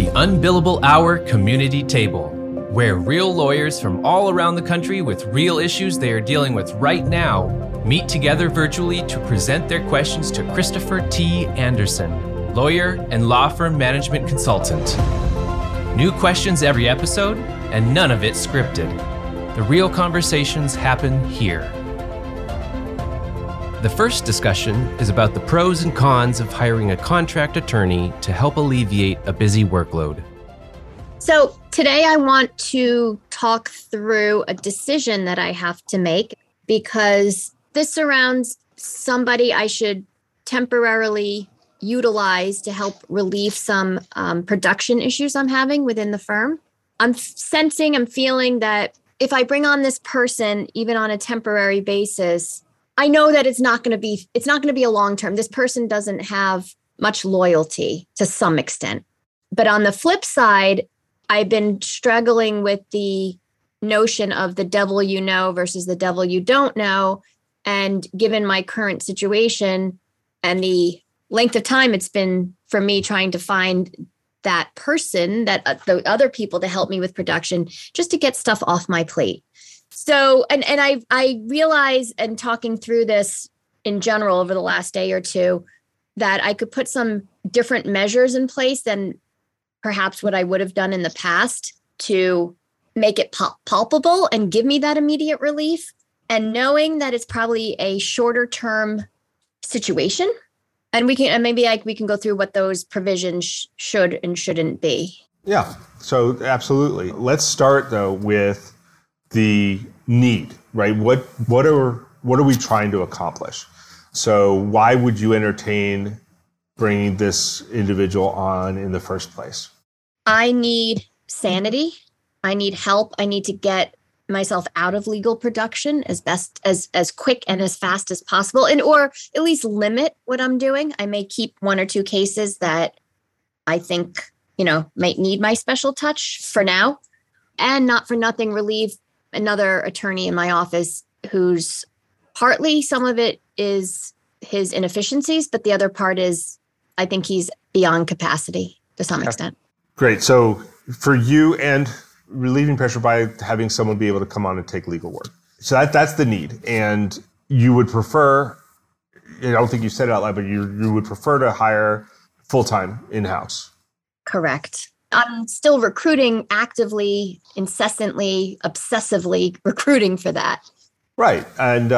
Unbillable Hour Community Table, where real lawyers from all around the country with real issues they are dealing with right now meet together virtually to present their questions to Christopher T. Anderson, lawyer and law firm management consultant. New questions every episode, and none of it scripted. The real conversations happen here. The first discussion is about the pros and cons of hiring a contract attorney to help alleviate a busy workload. So today I want to talk through a decision that I have to make because this surrounds somebody I should temporarily utilize to help relieve some production issues I'm having within the firm. I'm feeling that if I bring on this person, even on a temporary basis, I know that it's not going to be a long term. This person doesn't have much loyalty to some extent. But on the flip side, I've been struggling with the notion of the devil you know versus the devil you don't know. And given my current situation and the length of time it's been for me trying to find that person, that the other people to help me with production, just to get stuff off my plate. So, and I realize, and talking through this in general over the last day or two, that I could put some different measures in place than perhaps what I would have done in the past to make it palpable and give me that immediate relief. And knowing that it's probably a shorter term situation. And we can go through what those provisions should and shouldn't be. Yeah, so absolutely. Let's start though with the need, right? What are we trying to accomplish? So why would you entertain bringing this individual on in the first place? I need sanity. I need help. I need to get myself out of legal production as quick and as fast as possible, and or at least limit what I'm doing. I may keep one or two cases that I think, might need my special touch for now, and not for nothing relieve another attorney in my office who's partly, some of it is his inefficiencies, but the other part is I think he's beyond capacity to some extent. Great. So for you, and relieving pressure by having someone be able to come on and take legal work. So that's the need. And you would prefer, I don't think you said it out loud, but you would prefer to hire full-time in-house. Correct. I'm still recruiting actively, incessantly, obsessively recruiting for that. Right. And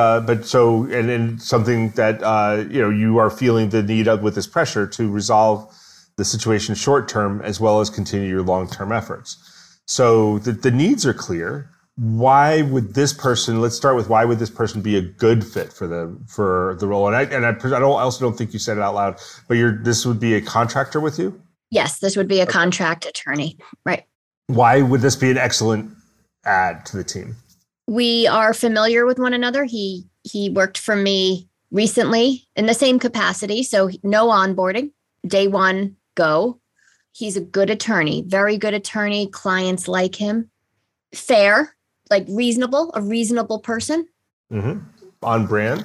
and something that you are feeling the need of with this pressure to resolve the situation short term as well as continue your long-term efforts. So the needs are clear. Why would this person? Let's start with why would this person be a good fit for the role? And I also don't think you said it out loud, but this would be a contractor with you? Yes, this would be a contract attorney, right? Why would this be an excellent add to the team? We are familiar with one another. He worked for me recently in the same capacity, so no onboarding. Day one, go. He's a good attorney, very good attorney. Clients like him. Fair, like a reasonable person. Mm-hmm. On brand?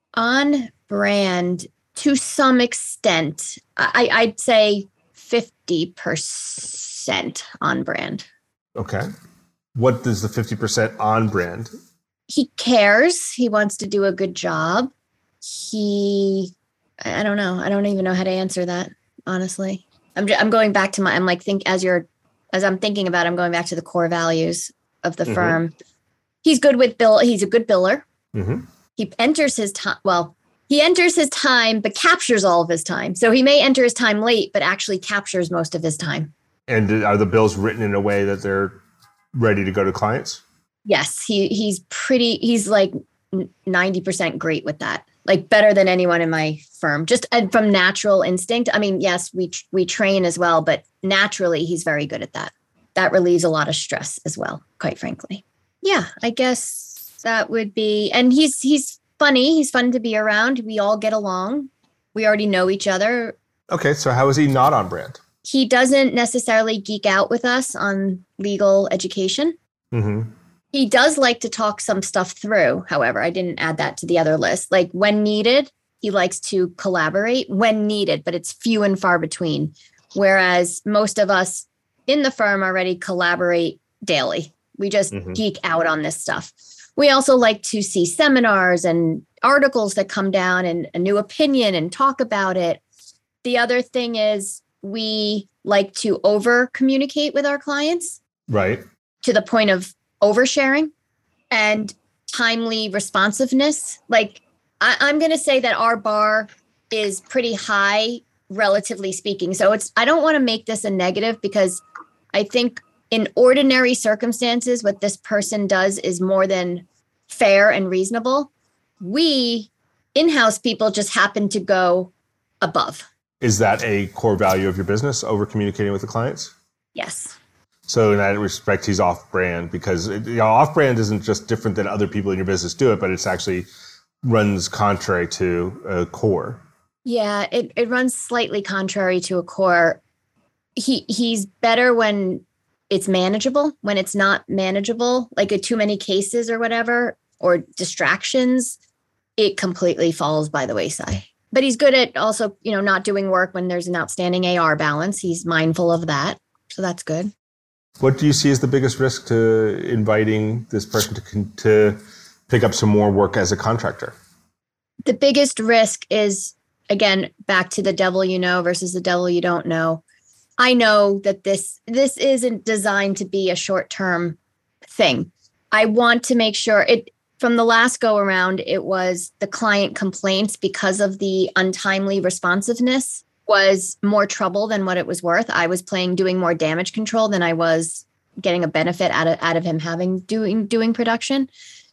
On brand to some extent. I'd say 50% on brand. Okay. What is the 50% on brand? He cares. He wants to do a good job. I don't know. I don't even know how to answer that, honestly. I'm going back to as I'm thinking about it, I'm going back to the core values of the firm. He's good with he's a good biller. Mm-hmm. He enters his time. Well, he enters his time, but captures all of his time. So he may enter his time late, but actually captures most of his time. And are the bills written in a way that they're ready to go to clients? Yes, he's like 90% great with that. Like better than anyone in my firm, just from natural instinct. I mean, yes, we train as well, but naturally he's very good at that. That relieves a lot of stress as well, quite frankly. Yeah, I guess that would be, and he's funny. He's fun to be around. We all get along. We already know each other. Okay, so how is he not on brand? He doesn't necessarily geek out with us on legal education. Mm-hmm. He does like to talk some stuff through. However, I didn't add that to the other list. Like when needed, he likes to collaborate when needed, but it's few and far between. Whereas most of us in the firm already collaborate daily. We just geek out on this stuff. We also like to see seminars and articles that come down and a new opinion and talk about it. The other thing is we like to over communicate with our clients. Right. To the point of oversharing and timely responsiveness. Like I'm going to say that our bar is pretty high, relatively speaking. So I don't want to make this a negative because I think in ordinary circumstances, what this person does is more than fair and reasonable. We in-house people just happen to go above. Is that a core value of your business, over communicating with the clients? Yes. So in that respect, he's off-brand because off-brand isn't just different than other people in your business do it, but it's actually runs contrary to a core. Yeah, it runs slightly contrary to a core. He's better when it's manageable. When it's not manageable, like too many cases or whatever, or distractions, it completely falls by the wayside. But he's good at also, not doing work when there's an outstanding AR balance. He's mindful of that. So that's good. What do you see as the biggest risk to inviting this person to pick up some more work as a contractor? The biggest risk is, again, back to the devil you know versus the devil you don't know. I know that this isn't designed to be a short-term thing. I want to make sure from the last go around, it was the client complaints because of the untimely responsiveness was more trouble than what it was worth. I was doing more damage control than I was getting a benefit out of him doing production.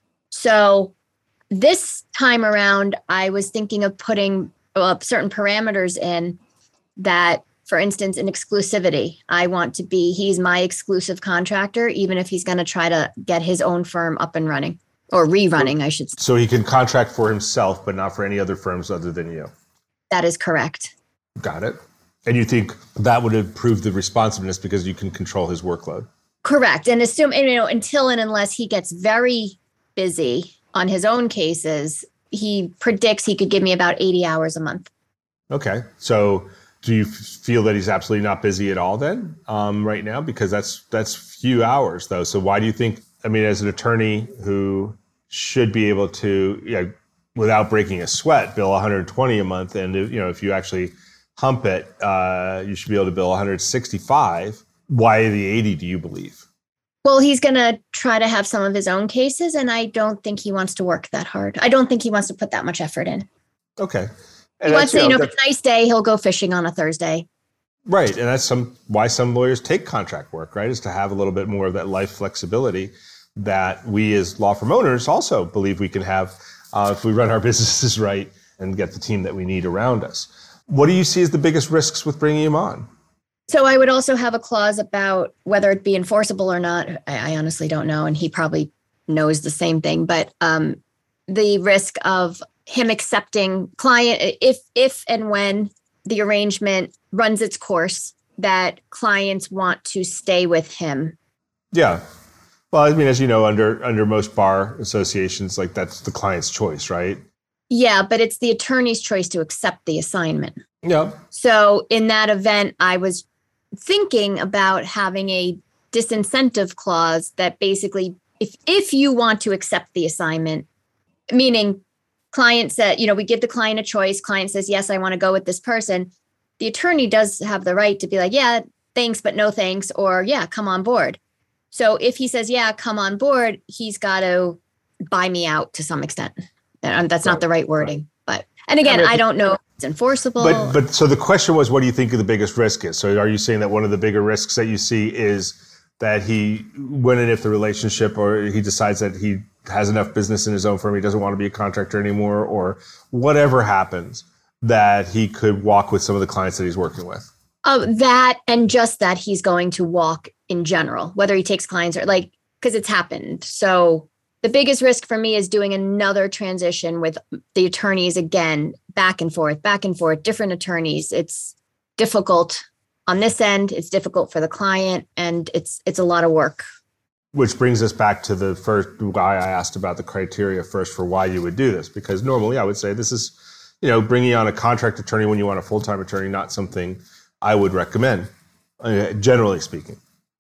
So this time around, I was thinking of putting certain parameters in that. For instance, in exclusivity, he's my exclusive contractor, even if he's going to try to get his own firm up and running or rerunning, I should say. So he can contract for himself, but not for any other firms other than you. That is correct. Got it. And you think that would improve the responsiveness because you can control his workload? Correct. And until and unless he gets very busy on his own cases, he predicts he could give me about 80 hours a month. Okay. So do you feel that he's absolutely not busy at all then right now? Because that's few hours though. So why do you think, as an attorney who should be able to, without breaking a sweat, bill 120 a month. And if you actually hump it, you should be able to bill 165. Why the 80, do you believe? Well, he's going to try to have some of his own cases. And I don't think he wants to work that hard. I don't think he wants to put that much effort in. Okay. And he wants to, if it's a nice day, he'll go fishing on a Thursday. Right. And that's why some lawyers take contract work, right? Is to have a little bit more of that life flexibility that we as law firm owners also believe we can have if we run our businesses right and get the team that we need around us. What do you see as the biggest risks with bringing him on? So I would also have a clause about whether it be enforceable or not. I honestly don't know. And he probably knows the same thing. But the risk of him accepting client, if and when the arrangement runs its course, that clients want to stay with him. Yeah. Well, as you know, under most bar associations, like that's the client's choice, right? Yeah, but it's the attorney's choice to accept the assignment. Yeah. So in that event, I was thinking about having a disincentive clause that basically, if you want to accept the assignment, meaning client said, we give the client a choice. Client says, yes, I want to go with this person. The attorney does have the right to be like, yeah, thanks, but no thanks, or yeah, come on board. So if he says, yeah, come on board, he's got to buy me out to some extent. And that's not the right wording. But, and again, I don't know if it's enforceable. But so the question was, what do you think the biggest risk is? So are you saying that one of the bigger risks that you see is that when and if the relationship, or he decides that he has enough business in his own firm, he doesn't want to be a contractor anymore, or whatever happens, that he could walk with some of the clients that he's working with? That, and just that he's going to walk in general, whether he takes clients or because it's happened. So the biggest risk for me is doing another transition with the attorneys again, back and forth, different attorneys. It's difficult on this end. It's difficult for the client, and it's a lot of work. Which brings us back to the first why I asked about the criteria first for why you would do this, because normally I would say this is, bringing on a contract attorney when you want a full-time attorney, not something I would recommend, generally speaking.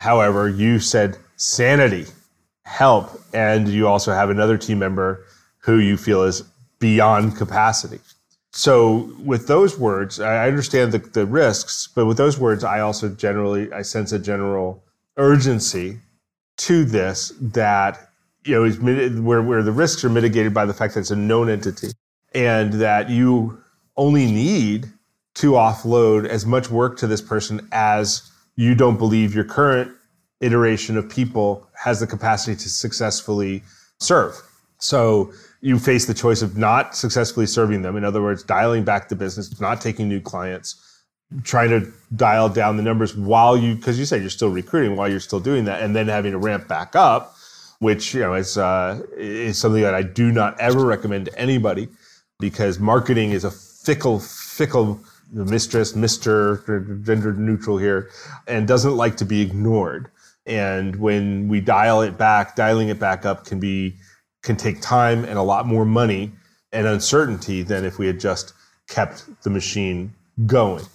However, you said sanity, help, and you also have another team member who you feel is beyond capacity. So with those words, I understand the risks, but with those words, I sense a general urgency to this that, is where the risks are mitigated by the fact that it's a known entity and that you only need to offload as much work to this person as you don't believe your current iteration of people has the capacity to successfully serve. So you face the choice of not successfully serving them. In other words, dialing back the business, not taking new clients, trying to dial down the numbers because you said you're still recruiting while you're still doing that, and then having to ramp back up, which is something that I do not ever recommend to anybody, because marketing is a fickle mistress, Mr. gender neutral here, and doesn't like to be ignored. And when we dialing it back up can take time and a lot more money and uncertainty than if we had just kept the machine going.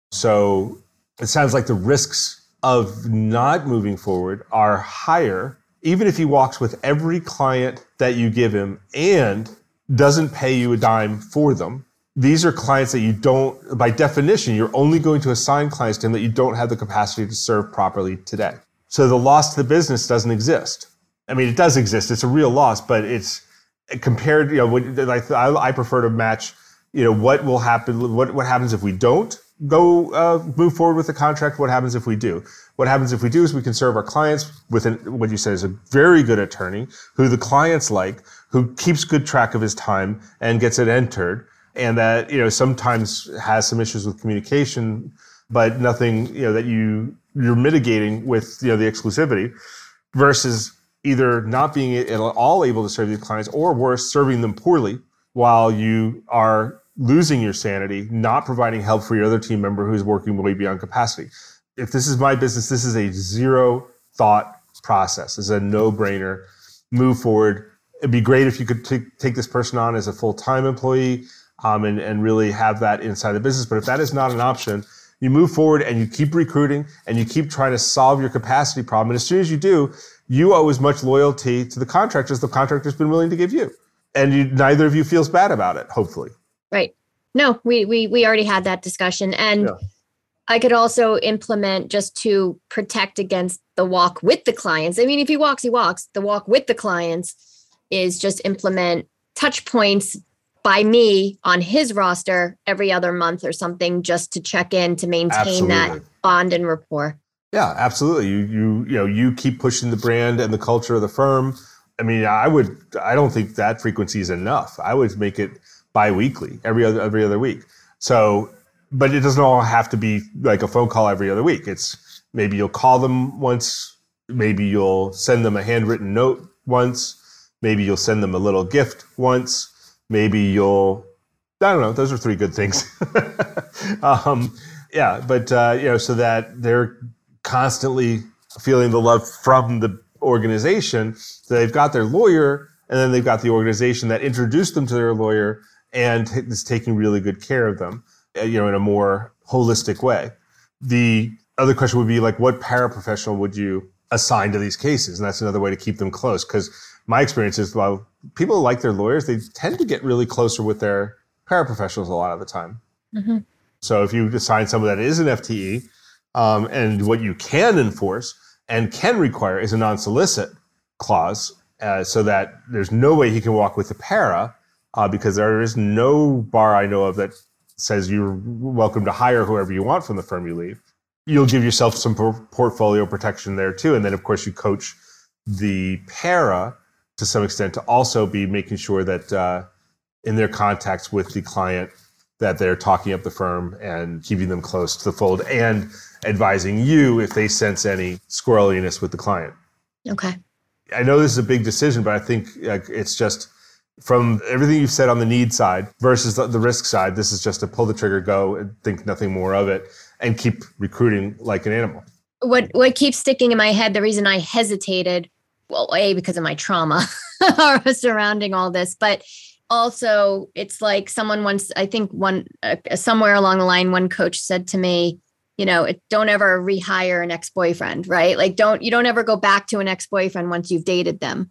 So it sounds like the risks of not moving forward are higher, even if he walks with every client that you give him and doesn't pay you a dime for them. These are clients that you don't, by definition, you're only going to assign clients to him that you don't have the capacity to serve properly today. So the loss to the business doesn't exist. I mean, it does exist. It's a real loss, but it's compared, I prefer to match, what will happen, what happens if we don't go move forward with the contract? What happens if we do? What happens if we do is we can serve our clients with what you said is a very good attorney who the clients like, who keeps good track of his time and gets it entered. And that, sometimes has some issues with communication, but nothing, that you're mitigating with, the exclusivity, versus either not being at all able to serve these clients, or worse, serving them poorly while you are losing your sanity, not providing help for your other team member who's working way beyond capacity. If this is my business, this is a zero thought process. It's a no-brainer. Move forward. It'd be great if you could take this person on as a full-time employee, and really have that inside the business. But if that is not an option, you move forward and you keep recruiting and you keep trying to solve your capacity problem. And as soon as you do, you owe as much loyalty to the contractor as the contractor's been willing to give you. And neither of you feels bad about it, hopefully. Right. No, we already had that discussion. And yeah. I could also implement, just to protect against the walk with the clients. I mean, if he walks, he walks. The walk with the clients is just implement touch points by me on his roster every other month or something, just to check in, to maintain that bond and rapport. Yeah, absolutely. You keep pushing the brand and the culture of the firm. I mean, I don't think that frequency is enough. I would make it bi-weekly, every other week. So, but it doesn't all have to be like a phone call every other week. It's maybe you'll call them once, maybe you'll send them a handwritten note once, maybe you'll send them a little gift once. Maybe I don't know, those are three good things. So that they're constantly feeling the love from the organization. So they've got their lawyer, and then they've got the organization that introduced them to their lawyer and is taking really good care of them, in a more holistic way. The other question would be like, what paraprofessional would you assign to these cases? And that's another way to keep them close, because my experience is, while people like their lawyers, they tend to get really closer with their paraprofessionals a lot of the time. Mm-hmm. So if you assign someone that is an FTE, and what you can enforce and can require is a non-solicit clause, so that there's no way he can walk with the para, because there is no bar I know of that says you're welcome to hire whoever you want from the firm you leave. You'll give yourself some portfolio protection there too. And then, of course, you coach the para to some extent to also be making sure that in their contacts with the client, that they're talking up the firm and keeping them close to the fold, and advising you if they sense any squirreliness with the client. Okay. I know this is a big decision, but I think it's just, from everything you've said on the need side versus the risk side, this is just a pull the trigger, go, and think nothing more of it, and keep recruiting like an animal. What keeps sticking in my head, the reason I hesitated, well, because of my trauma surrounding all this, but also it's like someone once, I think somewhere along the line, one coach said to me, don't ever rehire an ex-boyfriend, right? Like you don't ever go back to an ex-boyfriend once you've dated them.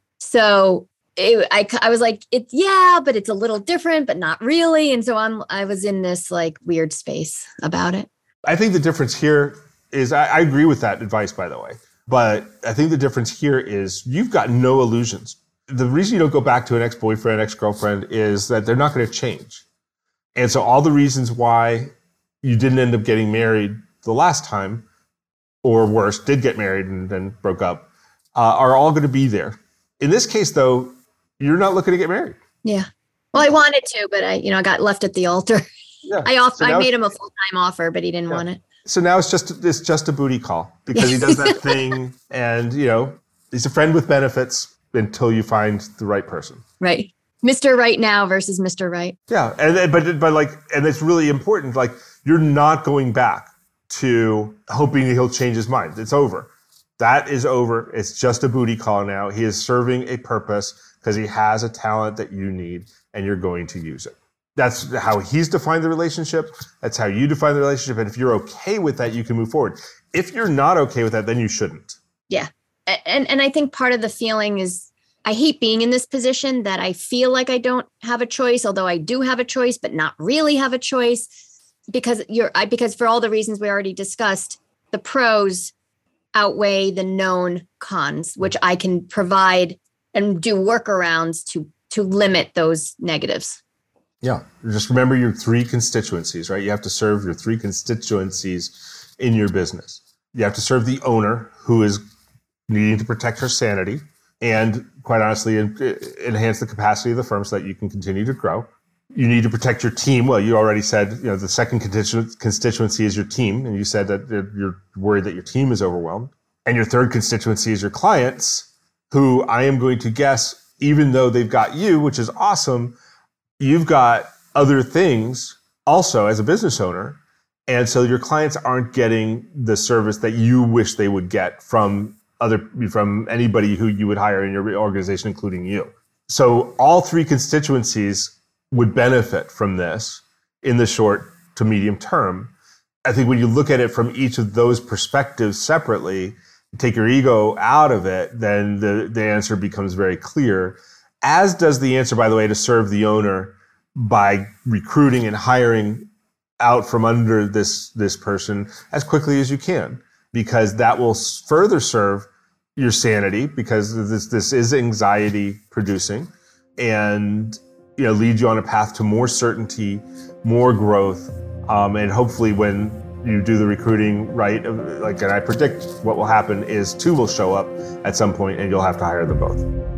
So I was like, but it's a little different, but not really. And so I was in this like weird space about it. I think the difference here is, I agree with that advice, by the way, but I think the difference here is you've got no illusions. The reason you don't go back to an ex-boyfriend, ex-girlfriend is that they're not going to change. And so all the reasons why you didn't end up getting married the last time, or worse, did get married and then broke up, are all going to be there. In this case, though, you're not looking to get married. Yeah. Well, I wanted to, but I got left at the altar. Yeah. I made him a full-time offer, but he didn't want it. So now it's just a booty call because he does that thing, and he's a friend with benefits until you find the right person. Right. Mr. Right now versus Mr. Right. Yeah, and it's really important. Like, you're not going back to hoping he'll change his mind. It's over. That is over. It's just a booty call now. He is serving a purpose because he has a talent that you need, and you're going to use it. That's how he's defined the relationship. That's how you define the relationship. And if you're okay with that, you can move forward. If you're not okay with that, then you shouldn't. Yeah. And I think part of the feeling is I hate being in this position that I feel like I don't have a choice, although I do have a choice, but not really have a choice because for all the reasons we already discussed, the pros outweigh the known cons, which I can provide and do workarounds to limit those negatives. Yeah. Just remember your three constituencies, right? You have to serve your three constituencies in your business. You have to serve the owner who is needing to protect her sanity and, quite honestly, enhance the capacity of the firm so that you can continue to grow. You need to protect your team. Well, you already said, the second constituency is your team. And you said that you're worried that your team is overwhelmed. And your third constituency is your clients, who I am going to guess, even though they've got you, which is awesome, you've got other things also as a business owner. And so your clients aren't getting the service that you wish they would get from anybody who you would hire in your organization, including you. So all three constituencies would benefit from this in the short to medium term. I think when you look at it from each of those perspectives separately, take your ego out of it, then the answer becomes very clear. As does the answer, by the way, to serve the owner by recruiting and hiring out from under this person as quickly as you can, because that will further serve your sanity, because this is anxiety producing, and lead you on a path to more certainty, more growth, and hopefully when you do the recruiting right, and I predict what will happen is two will show up at some point and you'll have to hire them both.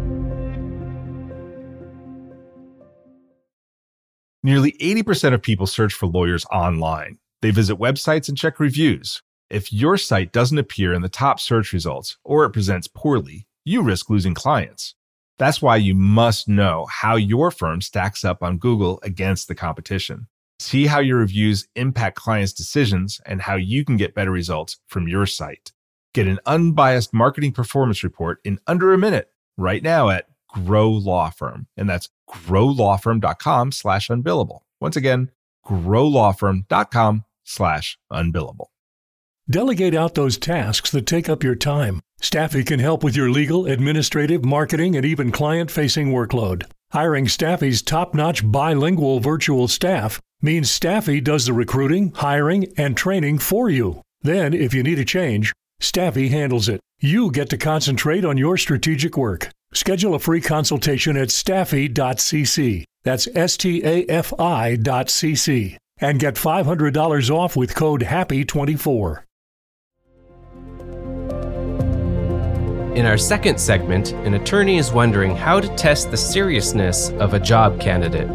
Nearly 80% of people search for lawyers online. They visit websites and check reviews. If your site doesn't appear in the top search results or it presents poorly, you risk losing clients. That's why you must know how your firm stacks up on Google against the competition. See how your reviews impact clients' decisions and how you can get better results from your site. Get an unbiased marketing performance report in under a minute right now at Grow Law Firm. And that's growlawfirm.com/unbillable. Once again, growlawfirm.com/unbillable. Delegate out those tasks that take up your time. Staffy can help with your legal, administrative, marketing, and even client-facing workload. Hiring Staffy's top-notch bilingual virtual staff means Staffy does the recruiting, hiring, and training for you. Then, if you need a change, Staffy handles it. You get to concentrate on your strategic work. Schedule a free consultation at staffy.cc. That's stafi.cc. And get $500 off with code HAPPY24. In our second segment, an attorney is wondering how to test the seriousness of a job candidate.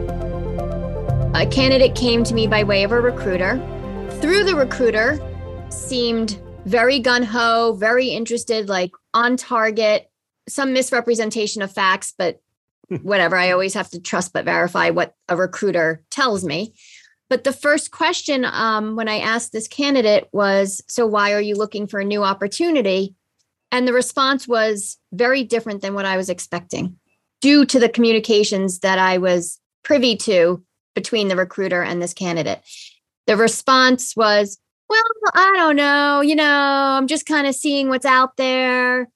A candidate came to me by way of a recruiter. Through the recruiter, seemed very gung-ho, very interested, like on target, some misrepresentation of facts, but whatever. I always have to trust but verify what a recruiter tells me. But the first question when I asked this candidate was, so why are you looking for a new opportunity? And the response was very different than what I was expecting due to the communications that I was privy to between the recruiter and this candidate. The response was, Well, I don't know. I'm just kind of seeing what's out there.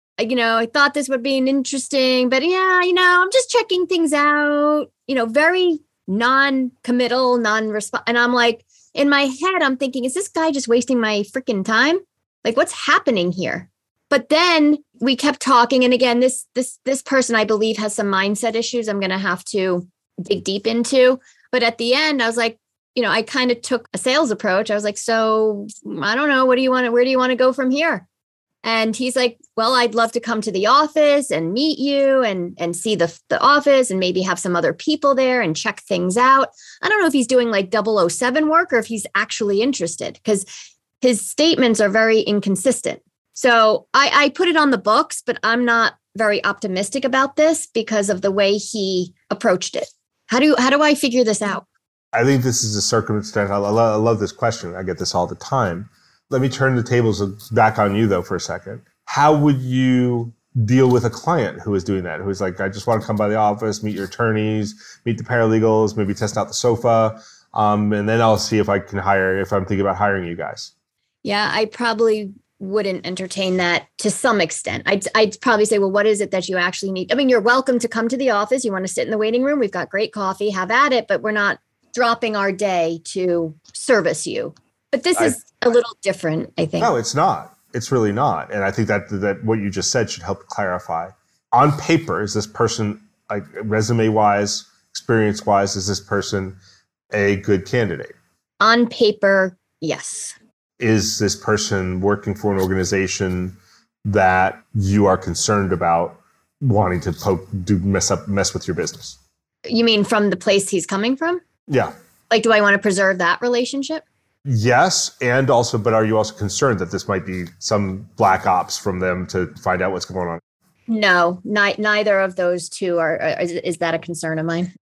I thought this would be an interesting, but yeah, I'm just checking things out, very non-committal, non-response. And I'm like, in my head, I'm thinking, is this guy just wasting my freaking time? Like, what's happening here? But then we kept talking. And again, this person, I believe, has some mindset issues I'm going to have to dig deep into. But at the end, I was like, I kind of took a sales approach. I was like, so I don't know. Where do you want to go from here? And he's like, well, I'd love to come to the office and meet you and see the office and maybe have some other people there and check things out. I don't know if he's doing like 007 work or if he's actually interested, because his statements are very inconsistent. So I put it on the books, but I'm not very optimistic about this because of the way he approached it. How do I figure this out? I think this is a circumstance. I love this question. I get this all the time. Let me turn the tables back on you, though, for a second. How would you deal with a client who is doing that, who is like, I just want to come by the office, meet your attorneys, meet the paralegals, maybe test out the sofa, and then I'll see if I can if I'm thinking about hiring you guys? Yeah, I probably wouldn't entertain that to some extent. I'd probably say, well, what is it that you actually need? I mean, you're welcome to come to the office. You want to sit in the waiting room. We've got great coffee. Have at it. But we're not dropping our day to service you. But this is a little different, I think. No, it's not. It's really not. And I think that what you just said should help clarify. On paper, is this person, like resume-wise, experience-wise, is this person a good candidate? On paper, yes. Is this person working for an organization that you are concerned about wanting to mess with your business? You mean from the place he's coming from? Yeah. Like, do I want to preserve that relationship? Yes, and also, but are you also concerned that this might be some black ops from them to find out what's going on? No, neither of those two is that a concern of mine?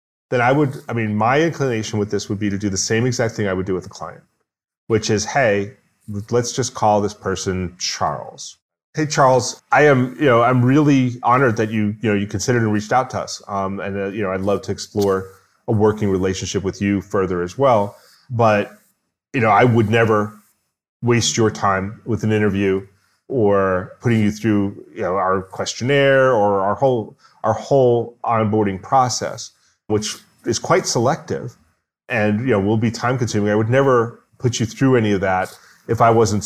Then my inclination with this would be to do the same exact thing I would do with a client, which is, hey, let's just call this person Charles. Hey, Charles, I'm really honored that you considered and reached out to us. I'd love to explore a working relationship with you further as well. But I would never waste your time with an interview or putting you through, our questionnaire or our whole onboarding process, which is quite selective and, will be time consuming. I would never put you through any of that if I wasn't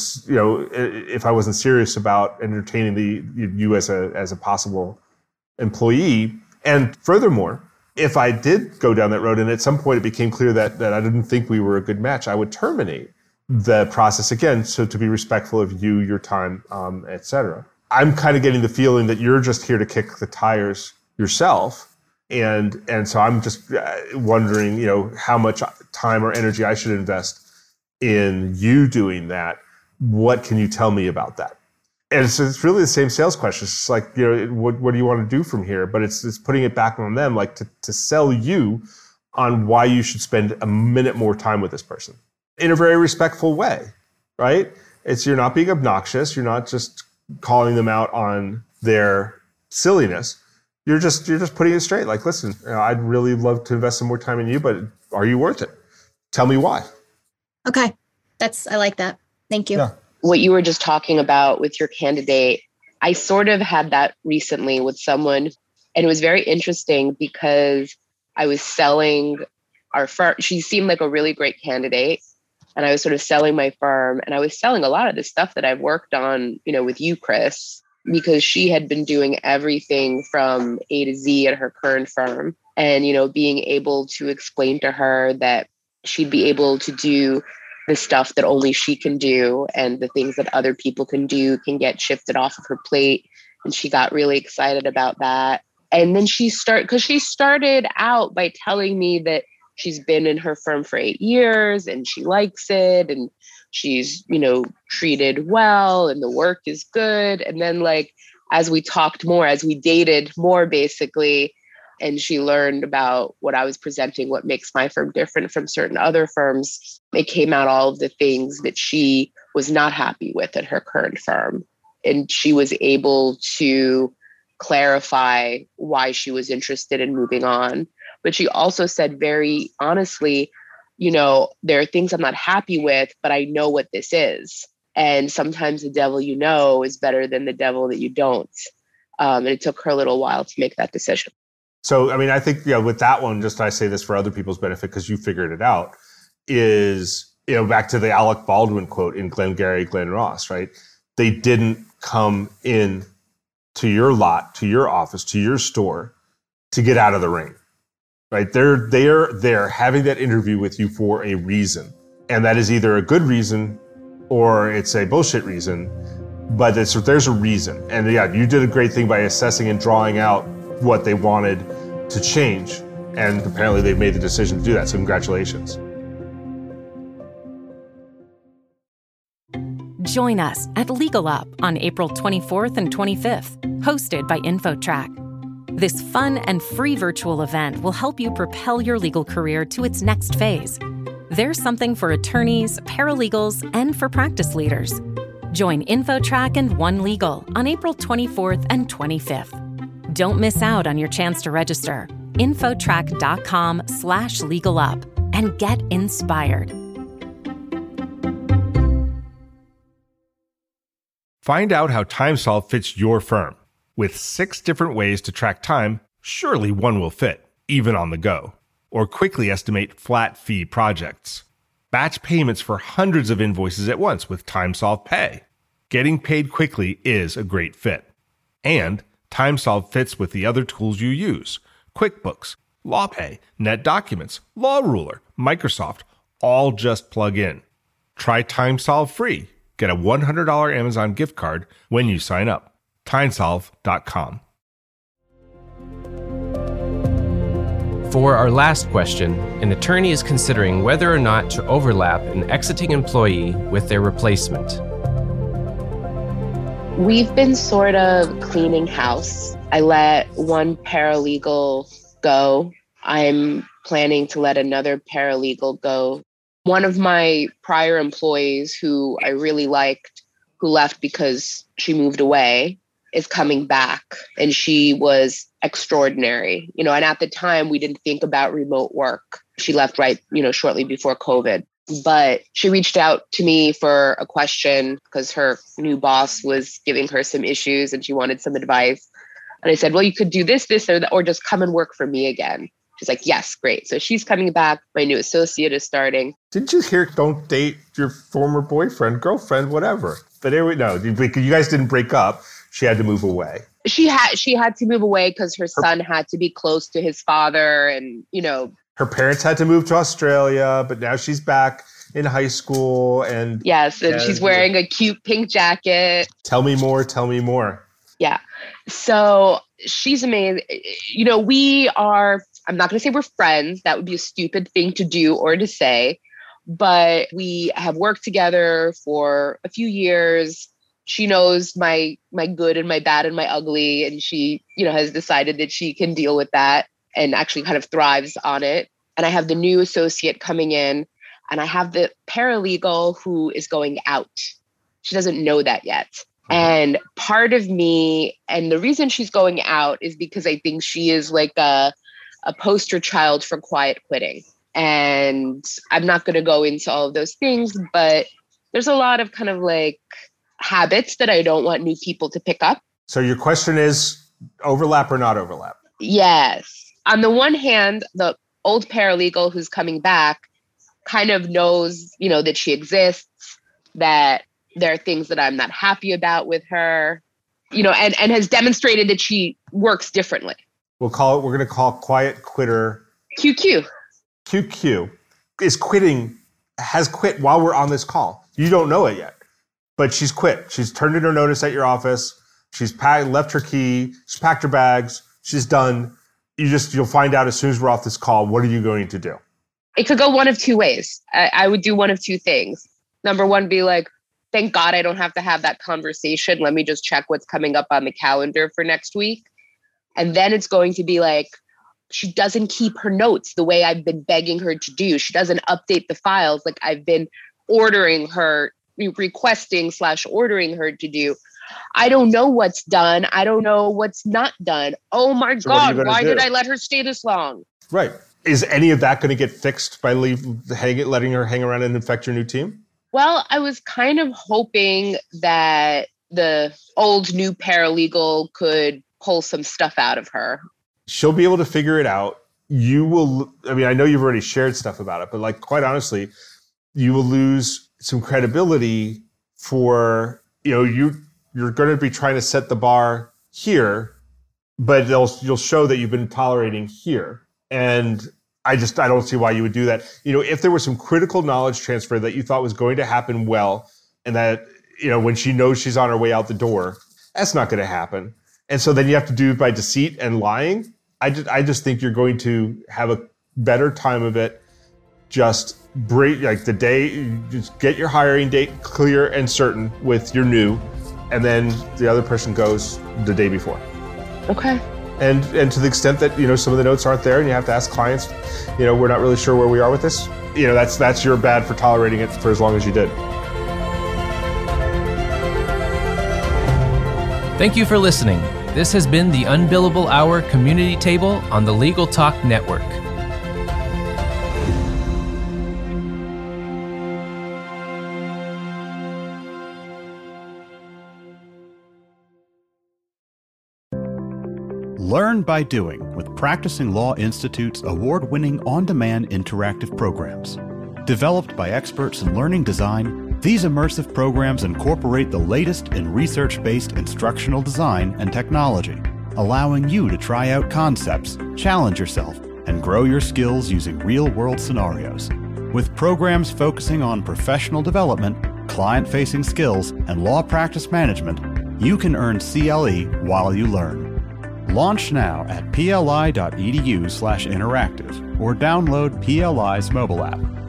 serious about entertaining you as a possible employee. And furthermore, if I did go down that road and at some point it became clear that I didn't think we were a good match, I would terminate the process again. So to be respectful of you, your time, et cetera. I'm kind of getting the feeling that you're just here to kick the tires yourself. And so I'm just wondering, how much time or energy I should invest in you doing that. What can you tell me about that? And so it's really the same sales question. It's like, what do you want to do from here? But it's putting it back on them, like to sell you on why you should spend a minute more time with this person in a very respectful way, right? You're not being obnoxious. You're not just calling them out on their silliness. You're just putting it straight. Like, listen, I'd really love to invest some more time in you, but are you worth it? Tell me why. Okay. I like that. Thank you. Yeah. What you were just talking about with your candidate, I sort of had that recently with someone, and it was very interesting because I was selling our firm. She seemed like a really great candidate, and I was sort of selling my firm, and I was selling a lot of the stuff that I've worked on, with you, Chris, because she had been doing everything from A to Z at her current firm, and, being able to explain to her that she'd be able to do the stuff that only she can do and the things that other people can do can get shifted off of her plate. And she got really excited about that. And then she started out by telling me that she's been in her firm for 8 years and she likes it and she's, treated well and the work is good. And then as we talked more, as we dated more basically, and she learned about what I was presenting, what makes my firm different from certain other firms, it came out all of the things that she was not happy with at her current firm. And she was able to clarify why she was interested in moving on. But she also said very honestly, there are things I'm not happy with, but I know what this is. And sometimes the devil you know is better than the devil that you don't. And it took her a little while to make that decision. So, I mean, I think, with that one, just I say this for other people's benefit because you figured it out, is, back to the Alec Baldwin quote in Glengarry Glen Ross, right? They didn't come in to your lot, to your office, to your store to get out of the rain, right? They're there having that interview with you for a reason. And that is either a good reason or it's a bullshit reason, but there's a reason. And you did a great thing by assessing and drawing out what they wanted to change. And apparently they've made the decision to do that. So congratulations. Join us at Legal Up on April 24th and 25th, hosted by InfoTrack. This fun and free virtual event will help you propel your legal career to its next phase. There's something for attorneys, paralegals, and for practice leaders. Join InfoTrack and One Legal on April 24th and 25th. Don't miss out on your chance to register. Infotrack.com/legalup and get inspired. Find out how TimeSolve fits your firm. With 6 different ways to track time, surely one will fit, even on the go. Or quickly estimate flat fee projects. Batch payments for hundreds of invoices at once with TimeSolve Pay. Getting paid quickly is a great fit. And TimeSolve fits with the other tools you use. QuickBooks, LawPay, NetDocuments, LawRuler, Microsoft, all just plug in. Try TimeSolve free. Get a $100 Amazon gift card when you sign up. TimeSolve.com. For our last question, an attorney is considering whether or not to overlap an exiting employee with their replacement. We've been sort of cleaning house. I let one paralegal go. I'm planning to let another paralegal go. One of my prior employees who I really liked, who left because she moved away, is coming back. And she was extraordinary. And at the time, we didn't think about remote work. She left right, shortly before COVID. But she reached out to me for a question because her new boss was giving her some issues and she wanted some advice. And I said, well, you could do this, or just come and work for me again. She's like, yes, great. So she's coming back. My new associate is starting. Didn't you hear, don't date your former boyfriend, girlfriend, whatever? But no, you guys didn't break up. She had to move away. She had to move away because her son had to be close to his father. And, her parents had to move to Australia, but now she's back in high school. And yes, and she's wearing a cute pink jacket. Tell me more. Yeah. So she's amazing. I'm not going to say we're friends. That would be a stupid thing to do or to say, but we have worked together for a few years. She knows my good and my bad and my ugly. And she, has decided that she can deal with that and actually kind of thrives on it. And I have the new associate coming in and I have the paralegal who is going out. She doesn't know that yet. And part of me, and the reason she's going out is because I think she is like a poster child for quiet quitting. And I'm not going to go into all of those things, but there's a lot of kind of like habits that I don't want new people to pick up. So your question is overlap or not overlap? Yes. On the one hand, the old paralegal who's coming back kind of knows, that she exists, that there are things that I'm not happy about with her, and has demonstrated that she works differently. We're going to call quiet quitter QQ. QQ has quit while we're on this call. You don't know it yet, but she's quit. She's turned in her notice at your office. She's left her key. She's packed her bags. She's done. You'll find out as soon as we're off this call. What are you going to do? It could go one of two ways. I would do one of two things. Number one, be like, thank God I don't have to have that conversation. Let me just check what's coming up on the calendar for next week. And then it's going to be like, she doesn't keep her notes the way I've been begging her to do. She doesn't update the files like I've been requesting / ordering her to do. I don't know what's done. I don't know what's not done. Oh my God, why did I let her stay this long? Right. Is any of that going to get fixed by letting her hang around and infect your new team? Well, I was kind of hoping that the old new paralegal could pull some stuff out of her. She'll be able to figure it out. You will, I know you've already shared stuff about it, but quite honestly, you will lose some credibility for, you're going to be trying to set the bar here, but you'll show that you've been tolerating here. And I don't see why you would do that. If there was some critical knowledge transfer that you thought was going to happen well, and that, when she knows she's on her way out the door, that's not going to happen. And so then you have to do it by deceit and lying. I just think you're going to have a better time of it. Just the day, just get your hiring date clear and certain with your new, and then the other person goes the day before. Okay. And to the extent that, some of the notes aren't there and you have to ask clients, we're not really sure where we are with this, that's your bad for tolerating it for as long as you did. Thank you for listening. This has been the Unbillable Hour Community Table on the Legal Talk Network. Learn by doing with Practicing Law Institute's award-winning on-demand interactive programs. Developed by experts in learning design, these immersive programs incorporate the latest in research-based instructional design and technology, allowing you to try out concepts, challenge yourself, and grow your skills using real-world scenarios. With programs focusing on professional development, client-facing skills, and law practice management, you can earn CLE while you learn. Launch now at pli.edu/interactive or download PLI's mobile app.